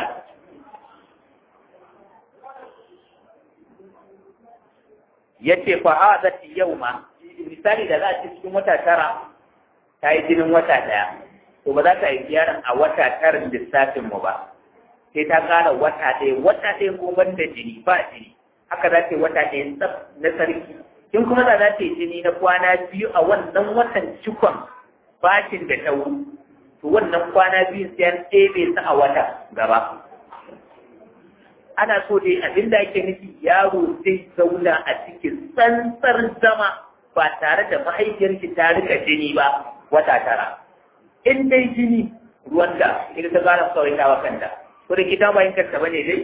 Yace fa hadati yawma, misali da za a ci cikin wata tara ta yi jinin wata ɗaya, to ba za ta yi yaron a wata tarin lissafin mu ba, sai ta ƙara wata ɗaya ko ban da jini ba jini, haka za ta yi wata ɗaya tsaf na sarki. In kuma za ta yi jini na kwana biyu a wannan watan cikon bashin da ta wuri, to wannan kwana biyu sai an ɗebe su a wata gaba. Ana so dai abin da ake nufi yaro zai zauna a cikin tsantsar zama ba tare da mahaifiyar shi ta rika jini ba wata tara. In dai jini ruwan da ita ta gane kawai ta wa kanta. Ko da kita bayan kanta bane dai.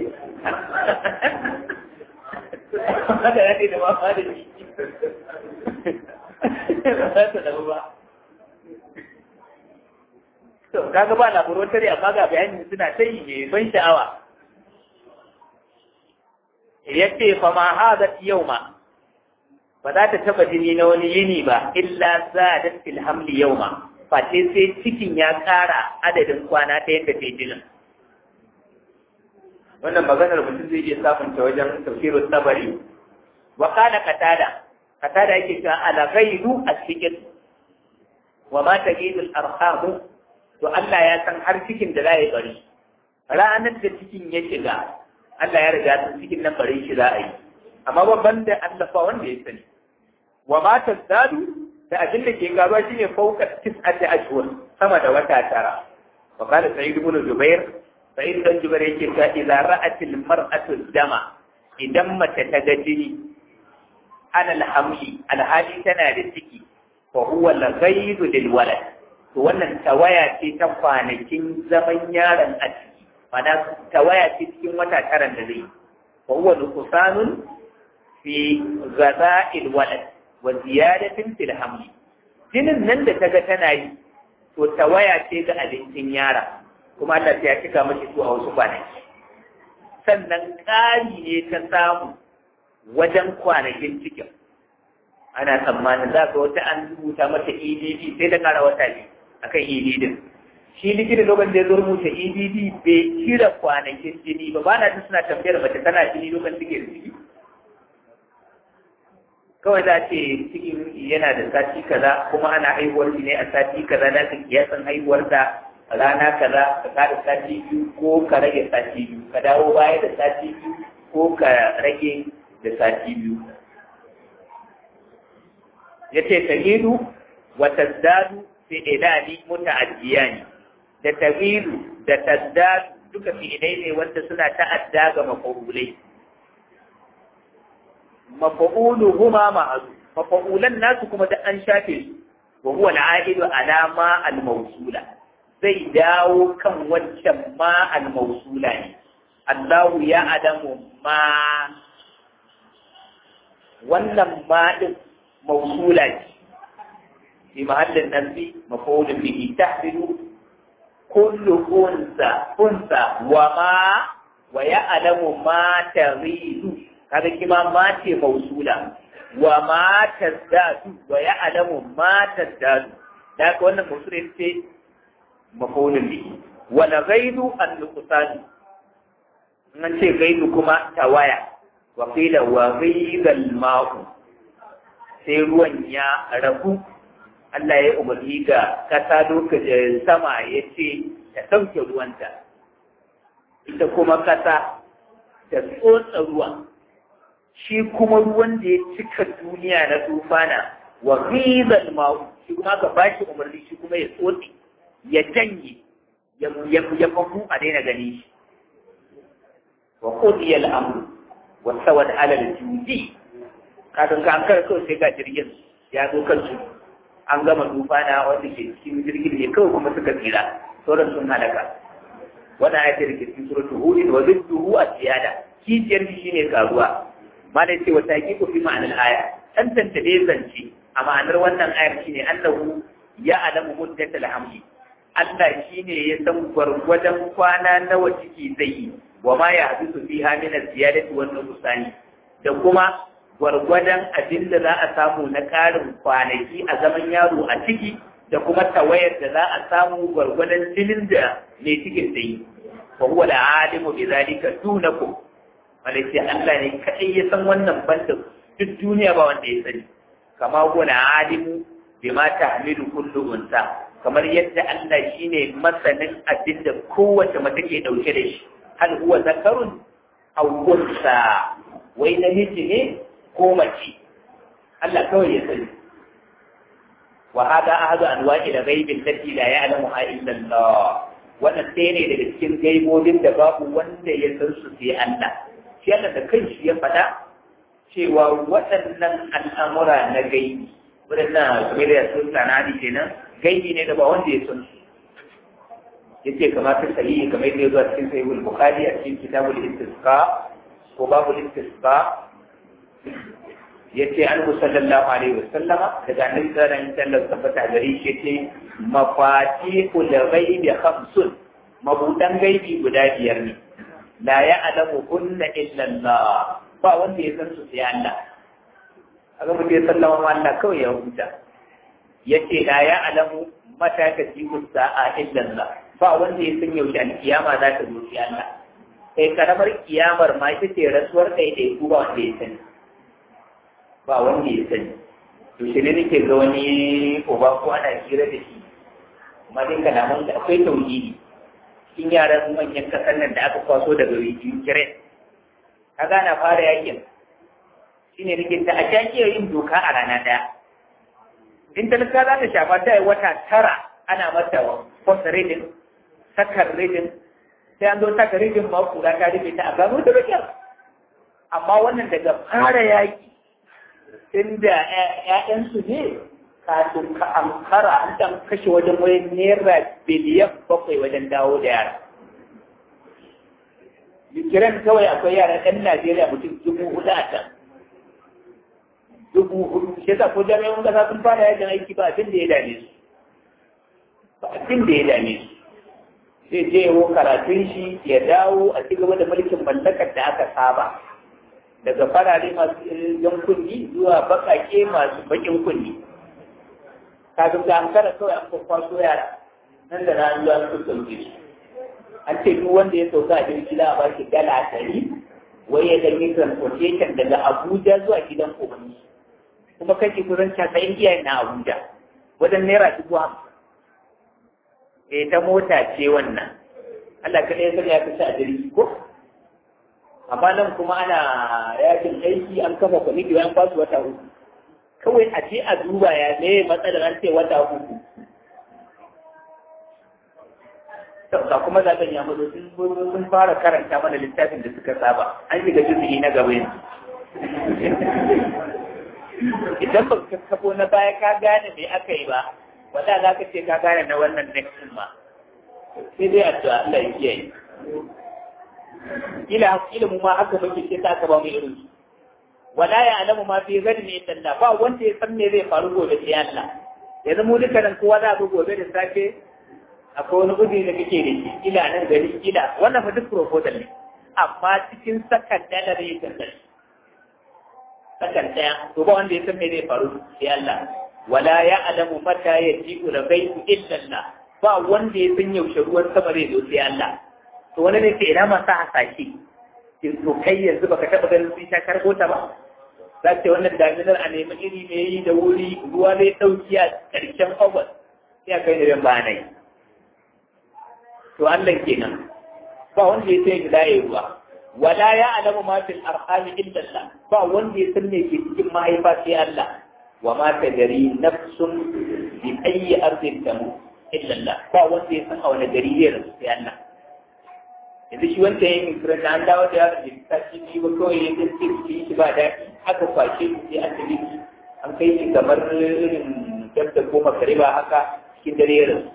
Haka ya ce da ma da shi. Ba ta da ba. To kaga ba laboratory amma ga bayani suna ta yi mai ban sha'awa. Yace fa ma hadat yawma, ba za ta taba jini na wani yini ba illa zadat fil hamli yawma, face sai cikin ya ƙara adadin kwana ta yadda ta jinin. Wannan maganar mutum zai iya samun ta wajen tafsirul tabari. Wa kana qatada yake cewa ala ghairu as-sikr wa ma tajidul arham, to Allah ya san har cikin da za ya bari. Ranar da cikin ya shiga Allah ya riga sun cikin nan bare shi za a yi, amma babban da Allah fa wanda ya sani. Wa ma tazdadu, da abin da ke garuwa shine fauka 9 ashhur, sama da wata tara. Wa qala Sa'id ibn Jubair, Sa'id ibn Jubair yake cewa idza ra'atil mar'atu dama, idan mace ta ga jini ana alhamli alhali tana da ciki, fa huwa al-ghayru lil walad, to wannan tawaya ce ta kwanakin zaman yaron a ciki. Mana tawaya ce cikin wata taran da zai, wa huwa nuqsanun fi ghada'il walad wa ziyadatin fil hamli. Jinin nan da kaga tana yi, to tawaya ce ga abincin yara, kuma Allah ya cika mashi su a wasu kwanaki. Sannan ƙari ne ta samu wajen kwanakin cikin. Ana tsammanin za ka wata an rubuta mata EDD sai da ƙara wata ne akan EDD. Shi likita lokacin da ya zo rubuta EDD bai kira kwanakin jini ba na jin suna tambayar mace tana jini lokacin da ke da ciki. Kawai za ce cikin yana da sati kaza kuma ana haihuwar shi ne a sati kaza na ka kiyasan haihuwar da rana kaza ka kada sati biyu ko ka rage sati biyu ka dawo baya da sati biyu ko ka rage da sati biyu. Ya ce tahidu wa tazdadu fi ilani muta'addiyani. Da tabiru da tazdad duka fi'ilai ne wanda suna ta'adda ga mafa'ulai. Mafa'uluhuma ma'azu, mafa'ulan nasu kuma da an shafe su, wa huwa al'aidu ala ma al-mawsula. Zai dawo kan wancan ma al-mawsula ne. Allahu ya adamu ma, wannan ma din mawsula ce. Fi mahallin nasbi mafa'ulun bihi tahdidu kullu unsa wa ya'lamu ma taghidu, kaga kima ma ce mausula, wa ma tazdadu wa ya'lamu ma tazdadu, da ka wannan mausula ce mafulun bihi. Wa la ghaidu an-nuqsan, nan ce gaidu kuma tawaya, wa qila wa ghidal ma'u, sai ruwan ya rabu Allah ya umarni ga kasa lokacin sama ya ce ta ɗauke ruwanta ita kuma kasa ta tsotsa ruwan shi kuma ruwan da ya cika duniya na tufana wa ghizal ma'u shi kuma ka bashi umarni shi kuma ya tsotse ya janye ya fafu a daina gani shi wa qudiya al-amr wa sawad ala al-judi kafin ka an kar kawai sai ga jirgin ya zo kansu an gama tufana wanda ke cikin jirgin ne kawai kuma suka tsira sauran sun halaka wannan ayatul da ke cikin suratul hud wa zidduhu as-siyada kijiyar shi ne karuwa malai ce wata hakiku fi ma'anar aya tantance dai zance a ma'anar wannan ayar shine annahu ya alamu muddatul hamli Allah shine ya san gwargwadon kwana nawa ciki zai yi wa ma ya hadisu fiha min az-ziyadati wan nuqsani da kuma gwargwadon abin da za a samu na ƙarin kwanaki a zaman yaro a ciki da kuma tawayar da za a samu gwargwadon jinin da mai cikin zai yi fa huwa al-alimu bi zalika dunakum malai Allah ne kaɗai ya san wannan banda duk duniya ba wanda ya sani kama huwa alimu bima ta'milu kullu unsa kamar yadda Allah shine masanin abin da kowace mace ke dauke da shi hal huwa zakarun aw unsa wai namiji ne ko mace Allah kawai ya sani wa hada ahadu anwa'i al-ghaibi allati la ya'lamuha illa Allah wannan sai ne daga cikin gaibobin da babu wanda ya san su sai Allah shi Allah da kanshi ya faɗa cewa waɗannan al'amura na gaibi waɗannan kamar da sun tsanani kenan gaibi ne da ba wanda ya san su yace kamar ta sahihi kamar yadda ya zo a cikin sahihul bukhari a cikin kitabul istisqa ko babul istisqa yace annabi sallallahu alaihi wasallama daga annabi sallallahu alaihi wasallam tabbata gari shi yace mafatihul ghaibi khamsun mabudan gaibi guda biyar ne la ya'lamu kunna illa Allah ba wanda ya san su sai Allah aga mutum ya sallama ma Allah kawai ya huta yace la ya'lamu mata tajibu sa'a illa Allah ba wanda ya san yaushe alkiyama za ta zo sai Allah kai karamar kiyamar ma ita ce rasuwar ɗaiɗaiku ba wanda ya sani ba wanda ya sani to shi ne nake ga wani uba ko ana hira da shi amma dai kalaman da akwai tauhidi cikin yaran manyan kasar nan da aka kwaso daga Ukraine ka gana fara yakin shine nake ta a jakiyar yin doka a rana daya in talaka za ta shafa ta yi wata 9 ana mata post reading sakar reading sai an zo sakar reading ma kula ta rufe ta a gano da bakar amma wannan daga fara yaki inda ƴaƴansu ne kafin ka ankara an dan kashe wajen wani naira biliyan 7 wajen dawo da yara. Ukraine kawai akwai yara ɗan Najeriya mutum 4,000 a can. 4,000 shi yasa ko jami'an kasa sun fara yajin aiki ba abin da ya dame su. Ba abin da ya dame su. Sai je yawo karatun shi ya dawo a ci gaba da mulkin mallakar da aka saba. Daga farare masu jan kunni zuwa bakake masu bakin kunni. Kafin da an kara kawai an kwakwaso yara nan da na zuwa su sauke su. An ce duk wanda ya sauka a jirgi za a ba shi dala 100 wai ya danyi transportation daga Abuja zuwa gidan Kogi. Kuma kake kusan 90 iyayen na Abuja wajen naira 50,000. Ta mota ce wannan. Allah kaɗai ya sani ya fi a jirgi ko? Amma nan kuma ana yakin aiki an kafa kwamiti an ba su wata 3. Kawai a ce a duba ya ne matsalar an ce wata 3. Ga kuma zaben ya mazo sun fara karanta mana littafin da suka saba an shiga juzu'i na gaba yanzu. Idan ba ka kafo na baya ka gane me aka yi ba, wanda za ka ce ka gane na wannan next ma. Sai dai addu'a Allah ya kiyaye. Ila mu ma haka muke ce ta ba mu irin su. Wala ya alamu ma fi gani ne Allah ba wanda ya san me zai faru gobe sai Allah. Yanzu mu duka nan kowa za ku gobe da safe akwai wani gudu da kake da shi ila nan gari ila wannan fa duk proposal ne amma cikin sakan da da zai tsaya sakan daya to ba wanda ya san me zai faru sai Allah wala ya alamu mata yaji'u al-ghaibu illa Allah ba wanda ya san yaushe ruwan sama zai zo sai Allah to wani ne ke ina ma sa hasashe to kai yanzu baka taba ganin sun sha karbo ta ba za ce wannan daminar a nemi iri ne yi da wuri ruwa zai ɗauki a ƙarshen August sai a kai da ban bayanai. To Allah kenan ba wanda ya sai gida ya ruwa. Wala ya alamu ma fil arhami illa Allah ba wanda ya san me ke cikin mahaifa sai Allah. Wa ma tadri nafsun bi ayyi ardin tamut illa Allah ba wanda ya san a wani gari zai rasu sai Allah. Yanzu shi wanda ya yi kiran an dawo da yaro da tashi biyu ba kawai ya dace shi ba daɗi aka kwashe shi sai an tafi an kai shi kamar irin dab da goma kare ba haka cikin dare ya rasu.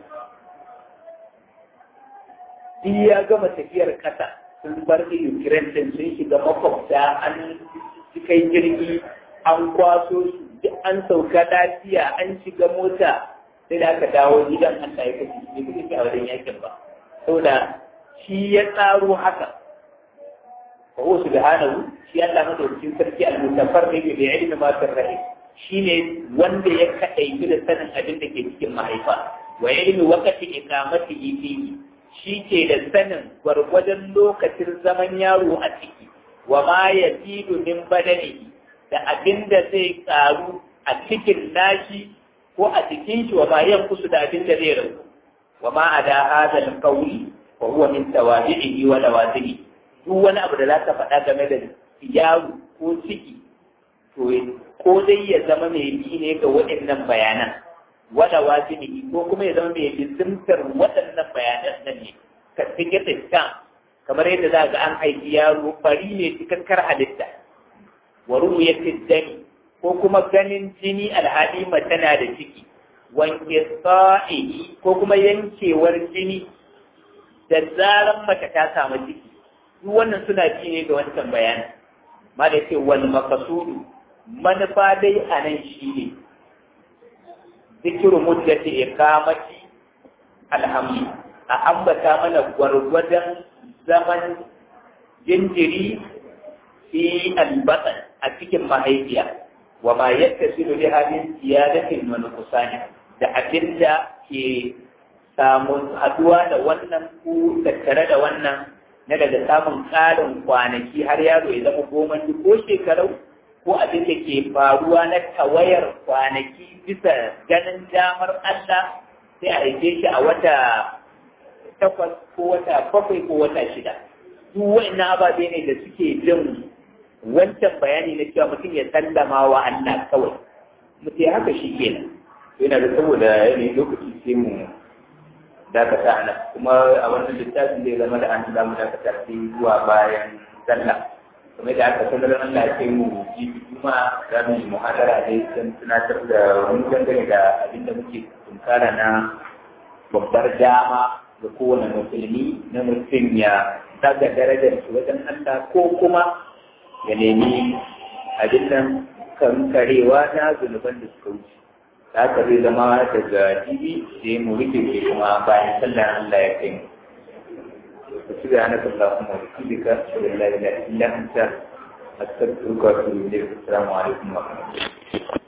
Shi ya gama tafiyar kasa sun bar da Ukraine din sun shiga makwabta an kai jirgi an kwaso su duk an sauka lafiya an shiga mota sai da aka dawo gidan Allah ya kashe shi ne a wajen yakin ba. Saboda shi ya tsaro haka wa huwa subhanahu shi Allah madaukakin sarki al-mutafarrid bi ilmi ma fi rahim shine wanda ya kadaitu da sanin abin da ke cikin mahaifa wa ilmi waqti iqamatihi fihi shi ke da sanin gwargwadon lokacin zaman yaro a ciki wa ma yazidu min badanihi da abin da zai karu a cikin nashi ko a cikin shi wa ma yankusu da abin da zai rabu wa ma ada hadha al-qawli wa huwa min tawabi'ihi wa lawazimi duk wani abu da za ka faɗa game da yaro ko ciki to ko dai ya zama mai bi ne ga waɗannan bayanan wa lawazimi ko kuma ya zama mai bizimtar waɗannan bayanan nan ne ka fike ta kamar yadda za ga an haifi yaro fari ne cikakkar halitta wa ru'yatid dami ko kuma ganin jini alhali tana da ciki wanke sa'i ko kuma yankewar jini da zaran mace ta samu ciki duk wannan suna ji ne ga wancan bayanin ma da ce wal maqsudu manufa dai a nan shi ne zikiru muddati iqamati alhamdi a ambata mana gwargwadon zaman jinjiri fi albatan a cikin mahaifiya wa ma yattasilu bi hadin ziyadatin wa nuqsani da abinda ke samun haduwa da wannan ku tattare da wannan na daga samun ƙarin kwanaki har yaro ya zama goma ko shekarau ko abin da ke faruwa na tawayar kwanaki bisa ganin damar Allah sai a haife shi a wata 8 ko wata 7 ko wata 6 duk wa'annan ababe ne da suke jin wancan bayani na cewa mutum ya sallama wa Allah kawai mutum haka shi kenan yana da saboda yanayin lokaci sai mu dakata ana kuma a wannan littafin zai zama da an zamu dakata sai zuwa bayan sallah kuma da aka sanar da Allah ya kai mu jibi kuma za mu yi muhadara dai don tunatar da wani dangane da abin da muke tunkara na babbar dama ga kowane musulmi na mutum ya daga darajar shi wajen Allah ko kuma ya nemi abin nan kankarewa na zunuban da suka wuce. haka zai zama daga TV sai mu rike shi kuma bayan sallar Allah ya kai mu. Subhanaka Allahumma wa bihamdika ashhadu an la ilaha illa anta astaghfiruka wa atubu ilayk. Assalamu alaikum wa rahmatullahi